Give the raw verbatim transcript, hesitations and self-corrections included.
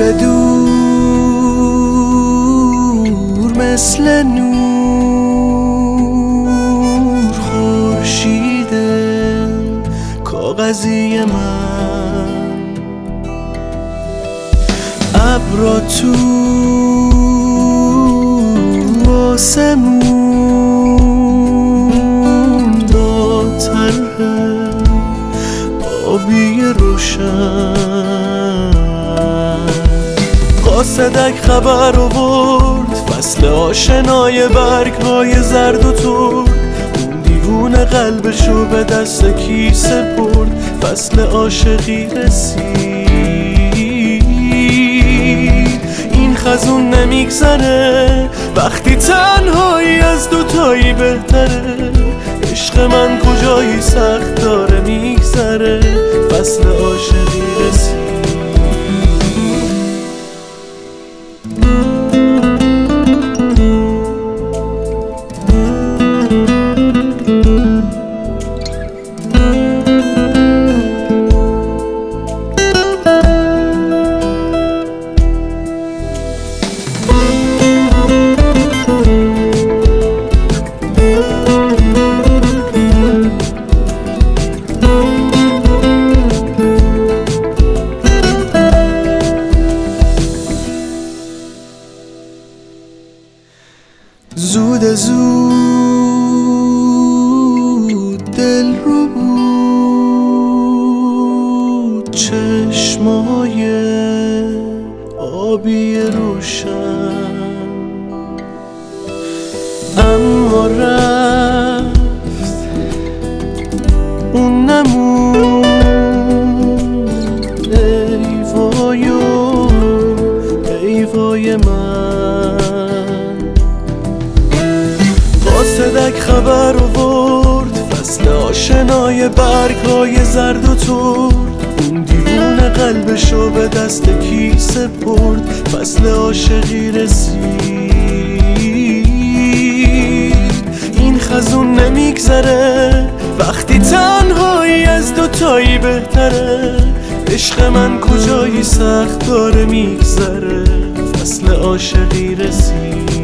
دور دور مثل نور خورشید کاغذی من، ابرا تو آسمون با طرح آبی روشن. قاصدک خبر آورد فصل آشنای برگ‌های زرد و ترد، اون دیوونه قلبشو به دست کی سپرد. فصل عاشقی رسید، این خزون نمیگذره وقتی تنهایی از دوتایی بهتره. عشق من کجایی سخت داره میگذره، فصل عاشقی رسید. زود زود دل رو بود چشمای آبی روشن، اما رفت اون نمون. ای وای و ای وای من، قاصدک خبر آورد فصل آشنای برگ‌های زرد و ترد، اون دیوونه قلبشو به دست کی سپرد. فصل عاشقی رسید، این خزون نمیگذره وقتی تنهایی از دوتایی بهتره. عشق من کجایی سخت داره میگذره، فصل عاشقی رسید.